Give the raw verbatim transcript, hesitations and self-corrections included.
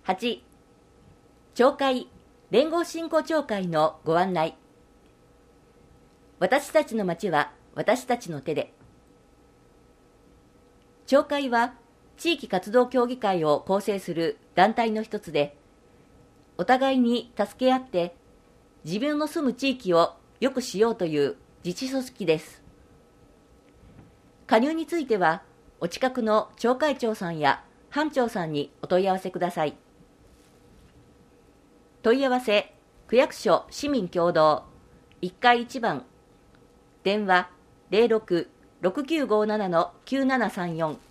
はち、町会連合振興協会のご案内。私たちの町は私たちの手で。町会は地域活動協議会を構成する団体の一つで、お互いに助け合って自分の住む地域を良くしようという自治組織です。加入については、お近くの町会長さんや班長さんにお問い合わせください。問い合わせ、区役所市民共同いっかいいちばん、電話 ゼロろく ろくきゅうごなな きゅうななさんよん